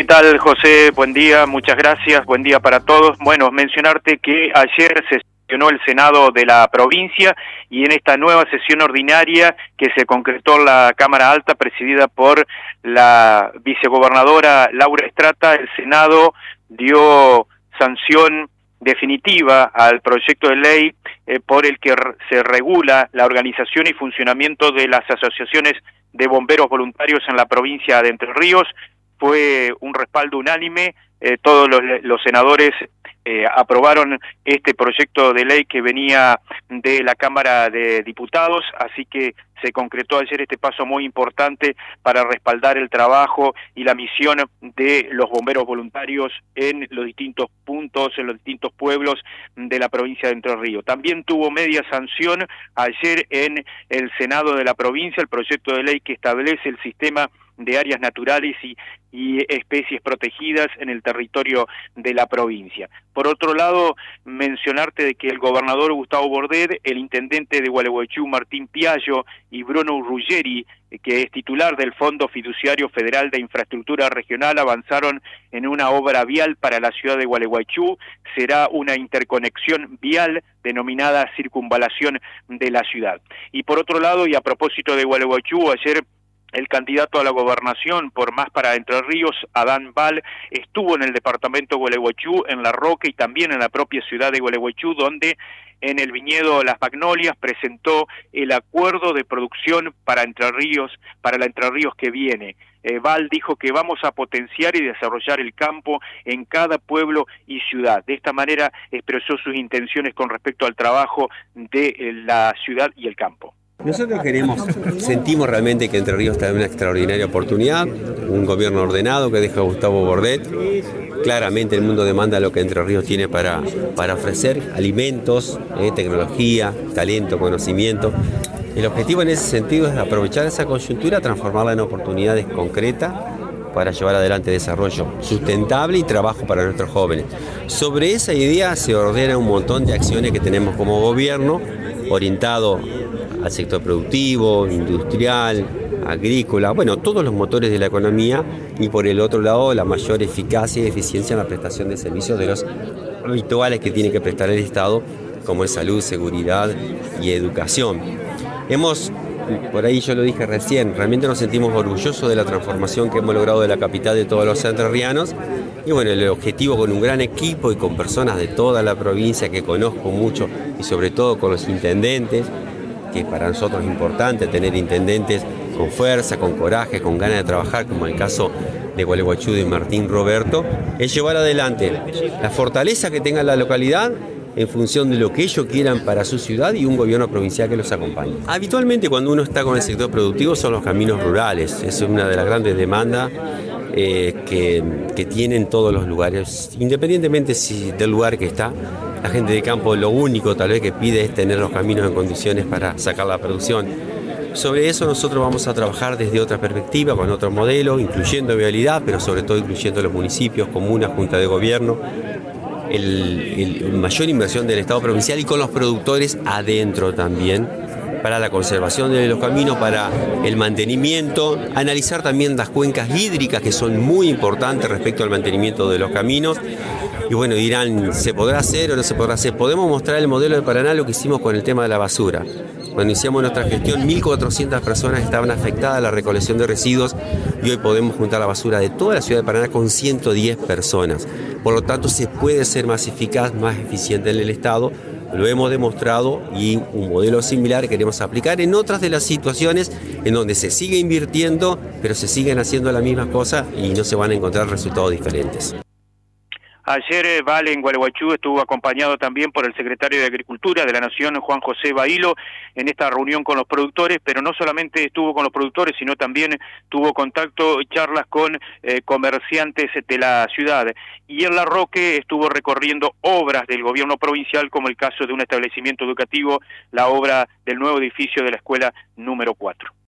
tal, José? Buen día, muchas gracias, buen día para todos. Bueno, mencionarte que ayer se sesionó el Senado de la provincia y en esta nueva sesión ordinaria que se concretó en la Cámara Alta, presidida por la vicegobernadora Laura Estrata, el Senado dio sanción definitiva al proyecto de ley por el que se regula la organización y funcionamiento de las asociaciones de bomberos voluntarios en la provincia de Entre Ríos. Fue un respaldo unánime, todos los senadores aprobaron este proyecto de ley que venía de la Cámara de Diputados, así que se concretó ayer este paso muy importante para respaldar el trabajo y la misión de los bomberos voluntarios en los distintos puntos, en los distintos pueblos de la provincia de Entre Ríos. También tuvo media sanción ayer en el Senado de la provincia el proyecto de ley que establece el sistema de áreas naturales y especies protegidas en el territorio de la provincia. Por otro lado, mencionarte de que el gobernador Gustavo Bordet, el intendente de Gualeguaychú Martín Piallo y Bruno Ruggeri, que es titular del Fondo Fiduciario Federal de Infraestructura Regional, avanzaron en una obra vial para la ciudad de Gualeguaychú. Será una interconexión vial denominada circunvalación de la ciudad. Y por otro lado, y a propósito de Gualeguaychú, ayer el candidato a la gobernación por Más para Entre Ríos, Adán Bal, estuvo en el departamento de Gualeguaychú, en La Roca y también en la propia ciudad de Gualeguaychú, donde en el viñedo Las Magnolias presentó el acuerdo de producción para Entre Ríos, para la Entre Ríos que viene. Bal dijo que vamos a potenciar y desarrollar el campo en cada pueblo y ciudad. De esta manera expresó sus intenciones con respecto al trabajo de la ciudad y el campo. Nosotros sentimos realmente que Entre Ríos está en una extraordinaria oportunidad, un gobierno ordenado que deja a Gustavo Bordet. Claramente el mundo demanda lo que Entre Ríos tiene para ofrecer, alimentos, tecnología, talento, conocimiento. El objetivo en ese sentido es aprovechar esa coyuntura, transformarla en oportunidades concretas para llevar adelante desarrollo sustentable y trabajo para nuestros jóvenes. Sobre esa idea se ordena un montón de acciones que tenemos como gobierno, orientado al sector productivo, industrial, agrícola, bueno, todos los motores de la economía, y por el otro lado la mayor eficacia y eficiencia en la prestación de servicios de los habituales que tiene que prestar el Estado, como es salud, seguridad y educación. Por ahí yo lo dije recién, realmente nos sentimos orgullosos de la transformación que hemos logrado de la capital de todos los entrerrianos. Y bueno, el objetivo con un gran equipo y con personas de toda la provincia que conozco mucho, y sobre todo con los intendentes, que para nosotros es importante tener intendentes con fuerza, con coraje, con ganas de trabajar, como el caso de Gualeguaychú de Martín Roberto, es llevar adelante la fortaleza que tenga la localidad en función de lo que ellos quieran para su ciudad y un gobierno provincial que los acompañe. Habitualmente cuando uno está con el sector productivo son los caminos rurales, es una de las grandes demandas que tienen todos los lugares, independientemente del lugar que está. La gente de campo lo único tal vez que pide es tener los caminos en condiciones para sacar la producción. Sobre eso nosotros vamos a trabajar desde otra perspectiva, con otro modelo, incluyendo vialidad, pero sobre todo incluyendo los municipios, comunas, junta de gobierno, mayor inversión del Estado provincial y con los productores adentro también, para la conservación de los caminos, para el mantenimiento, analizar también las cuencas hídricas que son muy importantes respecto al mantenimiento de los caminos. Y bueno, dirán, ¿se podrá hacer o no se podrá hacer? Podemos mostrar el modelo de Paraná, lo que hicimos con el tema de la basura. Cuando iniciamos nuestra gestión, 1.400 personas estaban afectadas a la recolección de residuos y hoy podemos juntar la basura de toda la ciudad de Paraná con 110 personas. Por lo tanto, se puede ser más eficaz, más eficiente en el Estado. Lo hemos demostrado y un modelo similar queremos aplicar en otras de las situaciones en donde se sigue invirtiendo, pero se siguen haciendo las mismas cosas y no se van a encontrar resultados diferentes. Ayer Bal en Gualeguaychú estuvo acompañado también por el secretario de Agricultura de la Nación, Juan José Bailo, en esta reunión con los productores, pero no solamente estuvo con los productores, sino también tuvo contacto y charlas con comerciantes de la ciudad. Y en La Roque estuvo recorriendo obras del gobierno provincial, como el caso de un establecimiento educativo, la obra del nuevo edificio de la escuela número 4.